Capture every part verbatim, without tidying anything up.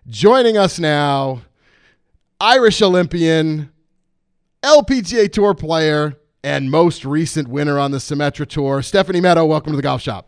Joining us now, Irish Olympian, L P G A Tour player, and most recent winner on the Symetra Tour, Stephanie Meadow. Welcome to the Golf Shop.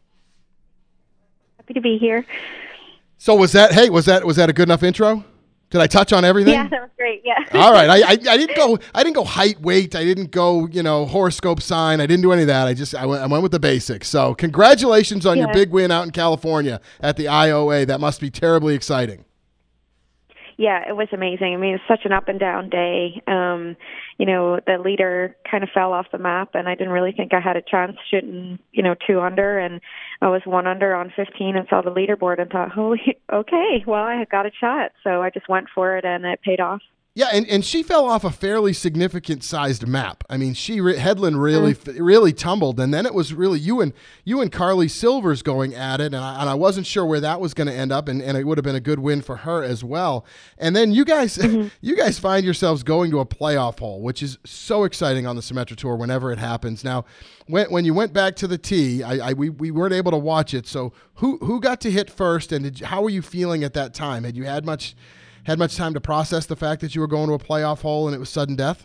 Happy to be here. So was that, hey, was that was that a good enough intro? Did I touch on everything? Yeah, that was great. Yeah. All right. I, I I didn't go I didn't go height, weight. I didn't go, you know, horoscope sign. I didn't do any of that. I just I went I went with the basics. So congratulations on Yeah. your big win out in California at the I O A. That must be terribly exciting. Yeah, it was amazing. I mean, it's such an up and down day. Um, you know, the leader kind of fell off the map, and I didn't really think I had a chance shooting, you know, two under, and I was one under on fifteen and saw the leaderboard and thought, holy, okay, well, I got a shot. So I just went for it, and it paid off. Yeah, and, and she fell off a fairly significant sized map. I mean, she Headland really mm. really tumbled, and then it was really you and you and Carly Silvers going at it, and I, and I wasn't sure where that was going to end up, and, and it would have been a good win for her as well. And then you guys mm-hmm. you guys find yourselves going to a playoff hole, which is so exciting on the Symetra Tour whenever it happens. Now, when when you went back to the tee, I, I we we weren't able to watch it. So who who got to hit first, and did, how were you feeling at that time? Had you had much? Had much time to process the fact that you were going to a playoff hole and it was sudden death?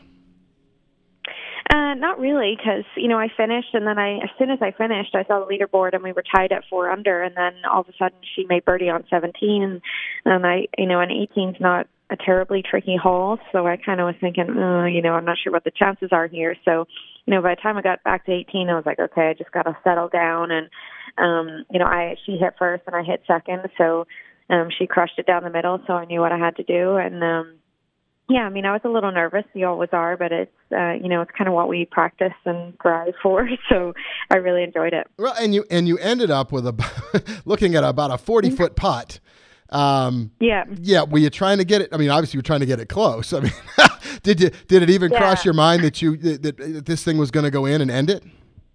Uh, not really, because, you know, I finished, and then I, as soon as I finished, I saw the leaderboard, and we were tied at four under, and then all of a sudden she made birdie on seventeen, and, and I, you know, and eighteen's not a terribly tricky hole, so I kind of was thinking, oh, you know, I'm not sure what the chances are here. So, you know, by the time I got back to eighteen, I was like, okay, I just got to settle down, and, um, you know, I she hit first and I hit second, so Um, she crushed it down the middle, so I knew what I had to do. And, um, yeah, I mean, I was a little nervous. You always are, but it's, uh, you know, it's kind of what we practice and drive for. So I really enjoyed it. Well, and you and you ended up with a looking at about a forty-foot putt. Um, yeah. Yeah. Were you trying to get it? I mean, obviously, you were trying to get it close. I mean, did you did it even yeah. cross your mind that you that, that this thing was going to go in and end it?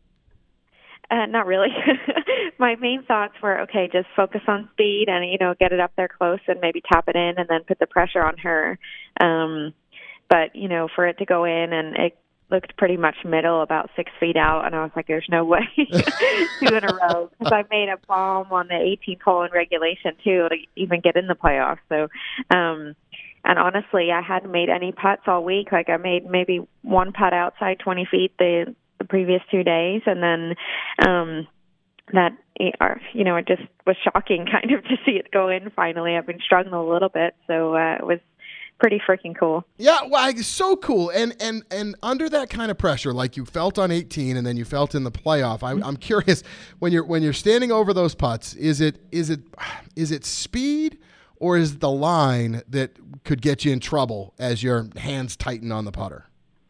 Uh, not really. My main thoughts were, okay, just focus on speed and, you know, get it up there close and maybe tap it in and then put the pressure on her. Um, but, you know, for it to go in, and it looked pretty much middle, about six feet out, and I was like, there's no way two in a row. Because I made a bomb on the eighteenth hole in regulation, too, to even get in the playoffs. So, um, and honestly, I hadn't made any putts all week. Like, I made maybe one putt outside twenty feet the, the previous two days, and then um, that, you know, it just was shocking kind of to see it go in finally. I've been struggling a little bit, so uh, it was pretty freaking cool. Yeah, well, it's so cool. And and and under that kind of pressure, like you felt on eighteen, and then you felt in the playoff. I, I'm curious, when you're when you're standing over those putts, is it is it is it speed, or is it the line that could get you in trouble as your hands tighten on the putter?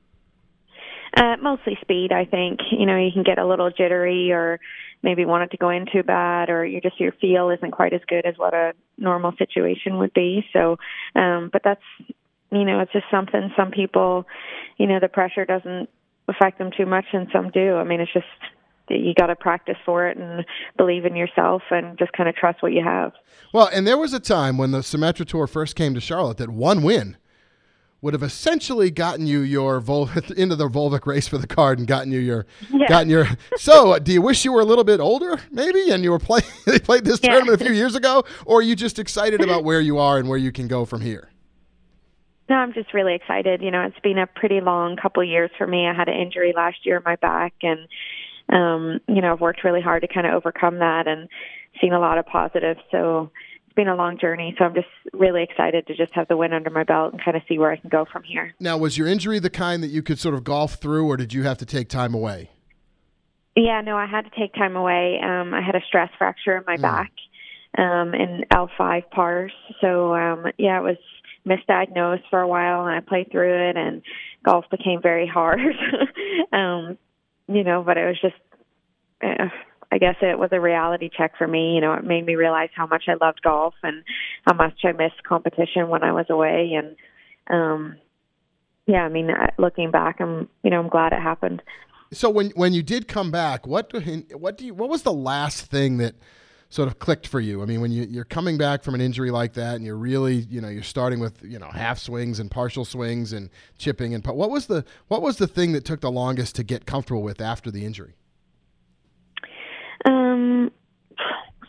Uh, mostly speed, I think. You know, you can get a little jittery, or maybe want it to go in too bad, or you just your feel isn't quite as good as what a normal situation would be. So, um, but that's, you know, it's just something. Some people, you know, the pressure doesn't affect them too much, and some do. I mean, it's just, you got to practice for it and believe in yourself and just kind of trust what you have. Well, and there was a time when the Symetra Tour first came to Charlotte that one win would have essentially gotten you your Vol- into the Volvic race for the card and gotten you your yeah. gotten your. So, uh, do you wish you were a little bit older, maybe, and you were playing? They played this yeah. tournament a few years ago, or are you just excited about where you are and where you can go from here? No, I'm just really excited. You know, it's been a pretty long couple of years for me. I had an injury last year in my back, and um, you know, I've worked really hard to kind of overcome that and seen a lot of positives. So it's been a long journey, so I'm just really excited to just have the win under my belt and kind of see where I can go from here. Now, was your injury the kind that you could sort of golf through, or did you have to take time away? Yeah, no, I had to take time away. Um, I had a stress fracture in my mm. back um, in L five pars. So, um, yeah, it was misdiagnosed for a while, and I played through it, and golf became very hard. um, you know, but it was just... Uh, I guess it was a reality check for me. You know, it made me realize how much I loved golf and how much I missed competition when I was away. And, um, yeah, I mean, looking back, I'm, you know, I'm glad it happened. So when, when you did come back, what, what do you, what was the last thing that sort of clicked for you? I mean, when you, you're coming back from an injury like that, and you're really, you know, you're starting with, you know, half swings and partial swings and chipping and, what was the, what was the thing that took the longest to get comfortable with after the injury? Um,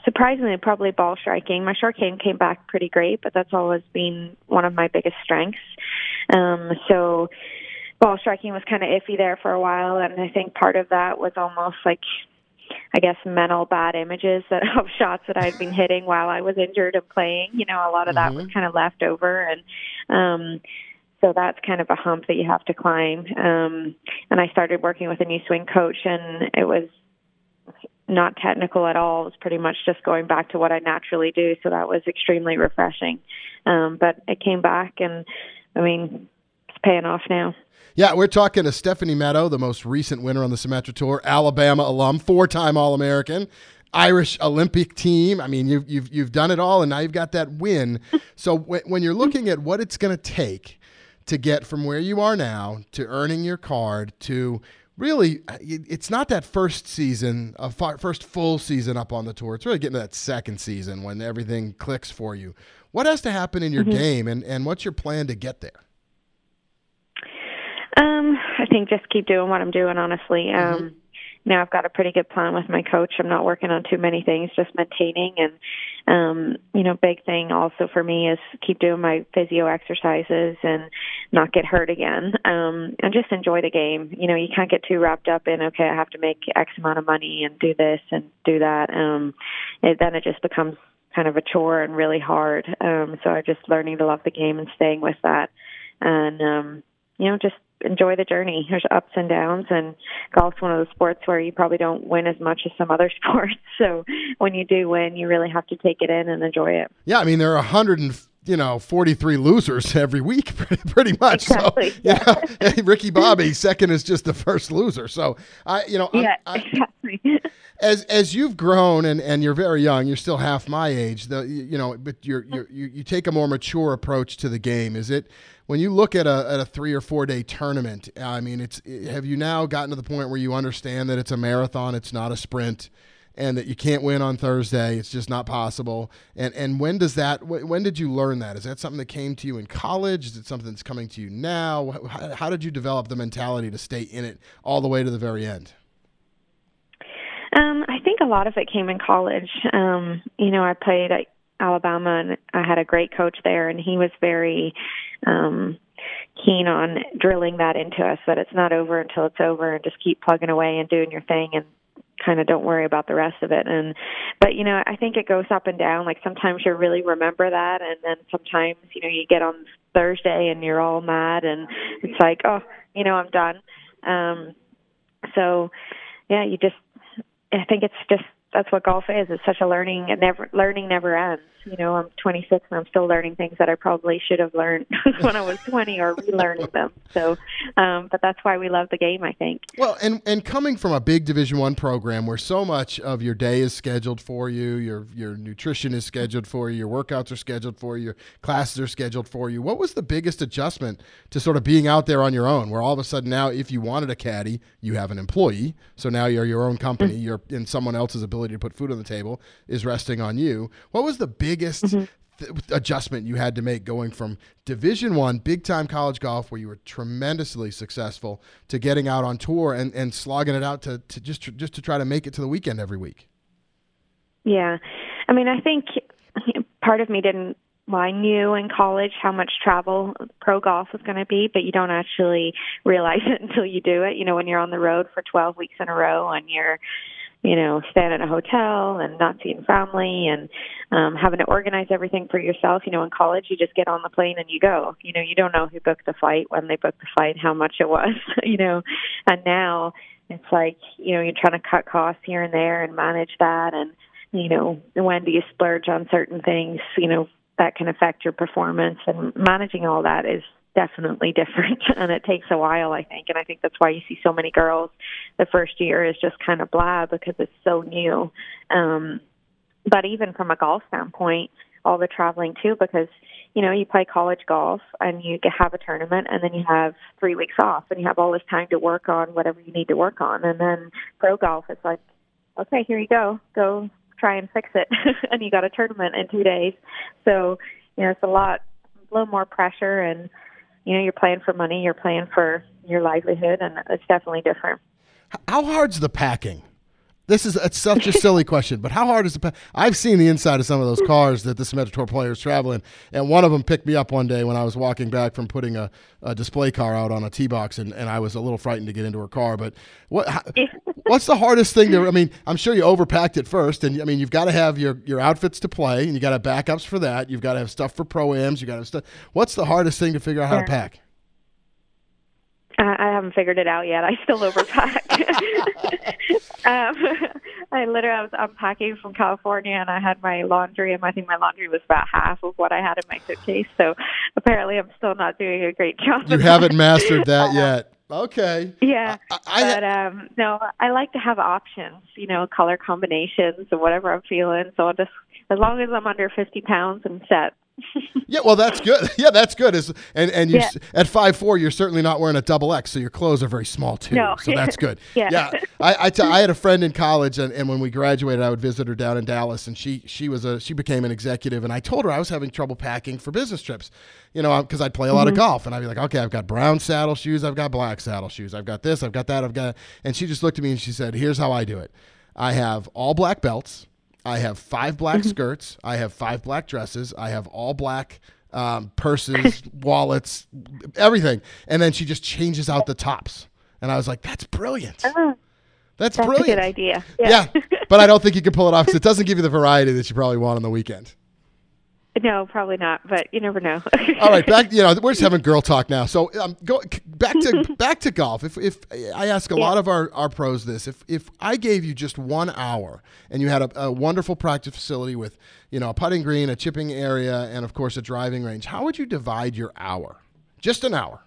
surprisingly, probably ball striking. My short game came back pretty great, but that's always been one of my biggest strengths. Um, so ball striking was kind of iffy there for a while, and I think part of that was almost like, I guess, mental bad images that of shots that I'd been hitting while I was injured and playing. You know, a lot of that Mm-hmm. was kind of left over, and um, so that's kind of a hump that you have to climb. Um, and I started working with a new swing coach, and it was not technical at all. It was pretty much just going back to what I naturally do. So that was extremely refreshing. Um, but it came back, and I mean, it's paying off now. Yeah, we're talking to Stephanie Meadow, the most recent winner on the Symetra Tour, Alabama alum, four-time All-American, Irish Olympic team. I mean, you've you've you've done it all, and now you've got that win. So when, when you're looking at what it's going to take to get from where you are now to earning your card to really, it's not that first season, a first full season up on the tour. It's really getting to that second season when everything clicks for you. What has to happen in your mm-hmm. game, and, and what's your plan to get there? Um, I think just keep doing what I'm doing, honestly. Um, mm-hmm. Now I've got a pretty good plan with my coach. I'm not working on too many things, just maintaining. And, um, you know, big thing also for me is keep doing my physio exercises and not get hurt again. Um, and just enjoy the game. You know, you can't get too wrapped up in, okay, I have to make X amount of money and do this and do that. Um, it, then it just becomes kind of a chore and really hard. Um, so I'm just learning to love the game and staying with that. And, um, you know, just enjoy the journey. There's ups and downs, and golf's one of those sports where you probably don't win as much as some other sports. So when you do win, you really have to take it in and enjoy it. Yeah, I mean, there are one hundred and you know, forty-three losers every week, pretty much. Exactly. So, yeah, hey, Ricky Bobby, second is just the first loser. So, I, you know, yeah, I, exactly. as as you've grown and, and you're very young, you're still half my age. The you know, but you're, you're you you take a more mature approach to the game. Is it when you look at a at a three or four day tournament? I mean, it's have you now gotten to the point where you understand that it's a marathon, it's not a sprint, and that you can't win on Thursday? It's just not possible. And and when does that? When did you learn that? Is that something that came to you in college? Is it something that's coming to you now? How, how did you develop the mentality to stay in it all the way to the very end? Um, I think a lot of it came in college. Um, you know, I played at Alabama, and I had a great coach there, and he was very um, keen on drilling that into us, that it's not over until it's over, and just keep plugging away and doing your thing, and kind of don't worry about the rest of it. And but you know, I think it goes up and down. Like sometimes you really remember that, and then sometimes you know you get on Thursday and you're all mad, and it's like, oh, you know, I'm done. Um, so yeah, you just. I think it's just that's what golf is. It's such a learning. It never learning never ends. You know, I'm twenty-six and I'm still learning things that I probably should have learned when I was twenty, or relearning them. So, um, but that's why we love the game, I think. Well, and, and coming from a big Division One program where so much of your day is scheduled for you, your your nutrition is scheduled for you, your workouts are scheduled for you, your classes are scheduled for you. What was the biggest adjustment to sort of being out there on your own, where all of a sudden now, if you wanted a caddy, you have an employee, so now you're your own company, mm-hmm. you're and someone else's ability to put food on the table is resting on you. What was the biggest mm-hmm. th- adjustment you had to make going from Division One, big time college golf, where you were tremendously successful, to getting out on tour and, and slogging it out to, to just to, just to try to make it to the weekend every week? Yeah, I mean, I think part of me didn't. Well, I knew in college how much travel pro golf was going to be, but you don't actually realize it until you do it. You know, when you're on the road for twelve weeks in a row and you're you know, staying in a hotel and not seeing family and um, having to organize everything for yourself. You know, in college, you just get on the plane and you go. You know, you don't know who booked the flight, when they booked the flight, how much it was, you know. And now it's like, you know, you're trying to cut costs here and there and manage that. And, you know, when do you splurge on certain things, you know, that can affect your performance. And managing all that is definitely different, and it takes a while, I think. And I think that's why you see so many girls the first year is just kind of blah, because it's so new. Um, but even from a golf standpoint, all the traveling too, because, you know, you play college golf and you have a tournament and then you have three weeks off and you have all this time to work on whatever you need to work on. And then pro golf, it's like, okay, here you go, go try and fix it. And you got a tournament in two days. So, you know, it's a lot, a little more pressure, and you know, you're playing for money, you're playing for your livelihood, and it's definitely different. How hard's the packing? This is it's such a silly question, but how hard is the? I've seen the inside of some of those cars that the Symetra players travel in, and one of them picked me up one day when I was walking back from putting a, a display car out on a tee box, and, and I was a little frightened to get into her car. But what how, what's the hardest thing to? I mean, I'm sure you overpacked it first, and I mean you've got to have your, your outfits to play, and you got to have backups for that. You've got to have stuff for pro-ams. You got to have stuff. What's the hardest thing to figure out how yeah. to pack? I I haven't figured it out yet. I still overpack. um, I literally I was unpacking from California, and I had my laundry, and I think my laundry was about half of what I had in my suitcase. So apparently, I'm still not doing a great job. You haven't mastered that yet. Okay. Yeah, I, I, but um, no, I like to have options. You know, color combinations or whatever I'm feeling. So I'll just as long as I'm under fifty pounds, I'm set. Yeah, well, that's good. Yeah, that's good. Is and and you Yeah. at five four, you're certainly not wearing a double X, so your clothes are very small too. No. So that's good. Yeah. yeah. I I, t- I had a friend in college, and, and when we graduated, I would visit her down in Dallas, and she she was a she became an executive, and I told her I was having trouble packing for business trips, you know, because I'd play a lot of golf, and I'd be like, okay, I've got brown saddle shoes, I've got black saddle shoes, I've got this, I've got that, I've got, and she just looked at me and she said, here's how I do it. I have all black belts. I have five black skirts. I have five black dresses. I have all black um, purses, wallets, everything. And then she just changes out the tops. And I was like, that's brilliant. Oh, That's, that's brilliant. a good idea. Yeah. But I don't think you can pull it off because it doesn't give you the variety that you probably want on the weekend. No, probably not, but you never know. All right, back. You know, we're just having girl talk now. So, um, go back to back to golf. If if I ask a Yeah. lot of our, our pros this, if if I gave you just one hour and you had a, a wonderful practice facility with, you know, a putting green, a chipping area, and of course a driving range, how would you divide your hour? Just an hour.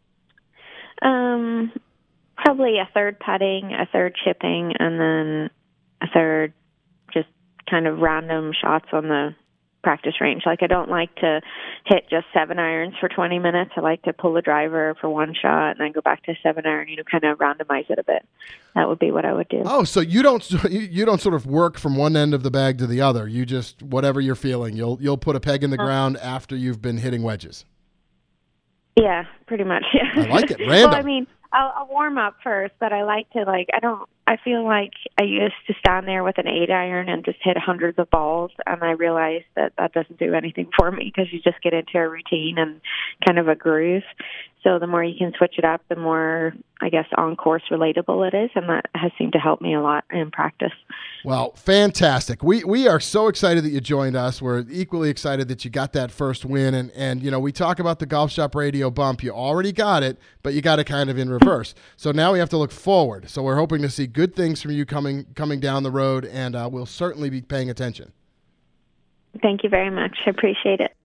um, probably a third putting, a third chipping, and then a third just kind of random shots on the practice range. Like I don't like to hit just seven irons for twenty minutes. I like to pull the driver for one shot and then go back to seven iron, you know, kind of randomize it a bit. That would be what I would do. Oh, so you don't you you don't sort of work from one end of the bag to the other. You just whatever you're feeling, you'll you'll put a peg in the ground after you've been hitting wedges. Yeah, pretty much. Yeah. I like it. Random. Well, I mean, I'll, I'll warm up first, but I like to like I don't. I feel like I used to stand there with an eight iron and just hit hundreds of balls, and I realized that that doesn't do anything for me because you just get into a routine and kind of a groove. So the more you can switch it up, the more, I guess, on-course relatable it is, and that has seemed to help me a lot in practice. Well, fantastic. We we are so excited that you joined us. We're equally excited that you got that first win. And, and you know, we talk about the Golf Shop Radio bump. You already got it, but you got it kind of in reverse. So now we have to look forward. So we're hoping to see good things from you coming coming down the road, and uh, we'll certainly be paying attention. Thank you very much. I appreciate it.